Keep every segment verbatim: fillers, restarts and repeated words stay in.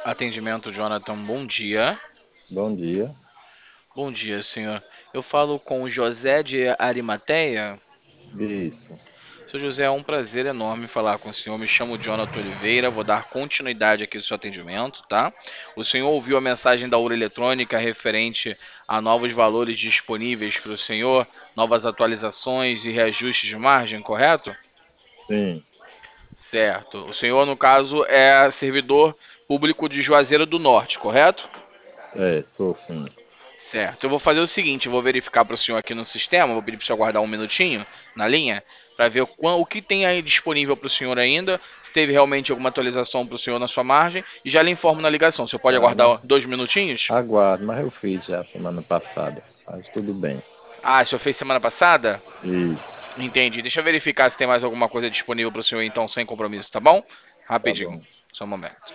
Atendimento, Jonathan, bom dia. Bom dia. Bom dia, senhor. Eu falo com o José de Arimateia. Isso. Seu José, é um prazer enorme falar com o senhor. Me chamo Jonathan Oliveira, vou dar continuidade aqui ao seu atendimento, tá? O senhor ouviu a mensagem da Ouro Eletrônica referente a novos valores disponíveis para o senhor, novas atualizações e reajustes de margem, correto? Sim. Certo. O senhor, no caso, é servidor público de Juazeiro do Norte, correto? É, sou sim. Certo. Eu vou fazer o seguinte, eu vou verificar para o senhor aqui no sistema, vou pedir para o senhor aguardar um minutinho na linha, para ver o, quão- o que tem aí disponível para o senhor ainda, se teve realmente alguma atualização para o senhor na sua margem, e já lhe informo na ligação. O senhor pode Tá, mas aguardar dois minutinhos? aguardo, mas eu fiz já semana passada. Mas tudo bem. Ah, o senhor fez semana passada? Isso. Entendi. Deixa eu verificar se tem mais alguma coisa disponível para o senhor, então, sem compromisso, tá bom? Tá Rapidinho. bom. Só um momento.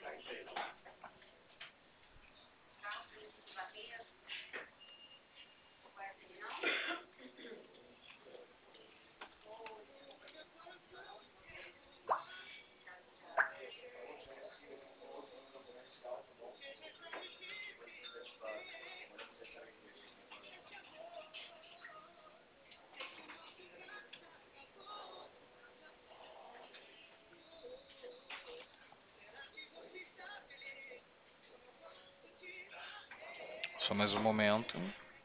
Só mais um momento.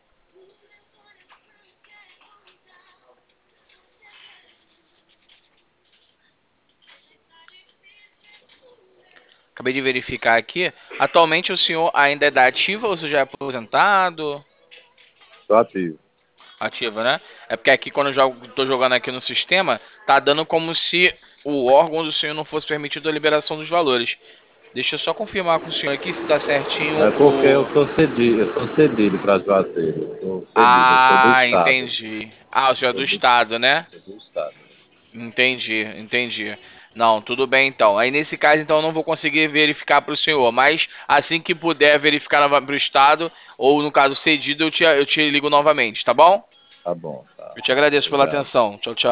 Acabei de verificar aqui. Atualmente o senhor ainda é da ativa ou você já é aposentado? Tô ativo. Ativa, né? É porque aqui quando eu jogo, tô jogando aqui no sistema, tá dando como se o órgão do senhor não fosse permitido a liberação dos valores. Deixa eu só confirmar com o senhor aqui se tá certinho É porque eu o. sou cedido, eu sou cedido para Juazeiro. Eu sou cedido, eu sou do Ah, estado. entendi. Ah, o senhor é do Sou do, estado, né? sou do estado. Entendi, entendi. Não, tudo bem então. Aí nesse caso, então, eu não vou conseguir verificar para o senhor, mas assim que puder verificar para o estado, ou no caso cedido, eu te, eu te ligo novamente, tá bom? Tá bom, tá. Eu te agradeço pela Obrigado. atenção. Tchau, tchau.